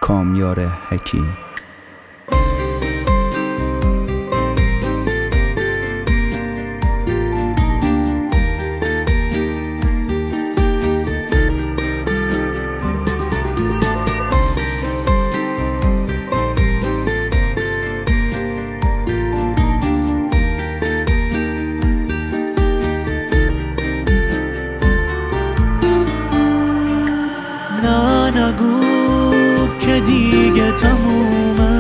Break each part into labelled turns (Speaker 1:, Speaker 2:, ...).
Speaker 1: کامیار حکیم.
Speaker 2: نگو که دیگه تمومه،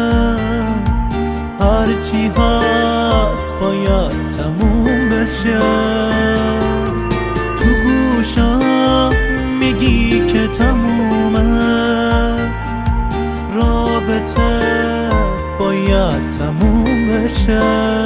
Speaker 2: هرچی هست باید تموم بشه. تو گوشم میگی که تمومه، رابطه باید تموم بشه.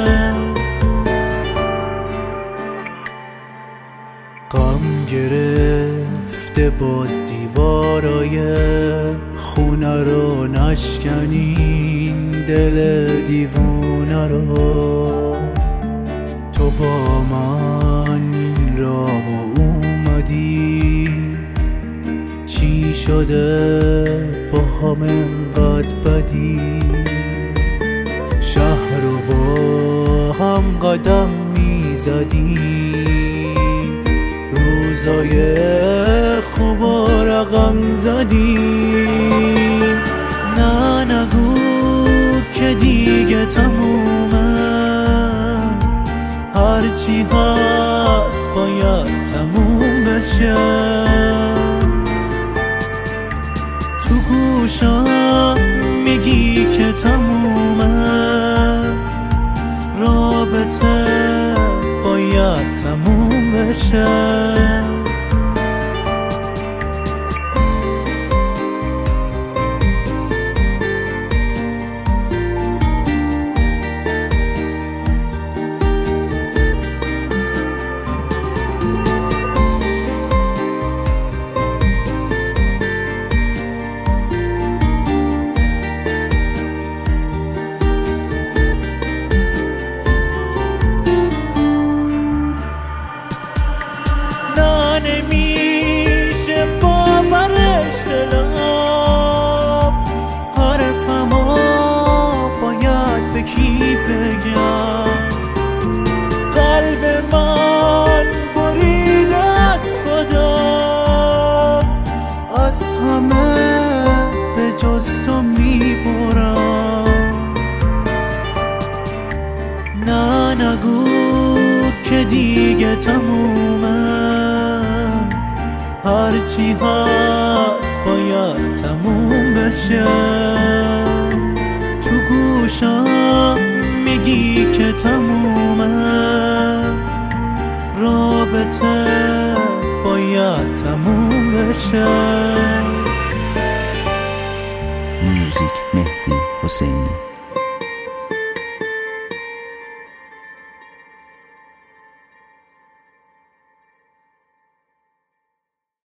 Speaker 2: غم گرفته باز دیوارای خونه رو، نشکنین دل دیوونه رو. تو با من این راه اومدی، چی شده با هم انقدر بدی؟ شهر رو با هم قدم میزدی، روزای خوب و رقم زدی. نگو که دیگه تمومه، هرچی هست باید تموم بشه. تو گوشم میگی که تمومه، رابطه باید تموم بشه. نمیشه باورش دلم، حرفمو باید به کی بگم؟ قلب من بریده از خودم، از همه به جز تو میبرم. نگو که دیگه تمومه، هرچی هست باید تموم بشه. تو گوشم میگی که تمومه، رابطه باید تموم بشه.
Speaker 1: موزیک مهدی حسینی.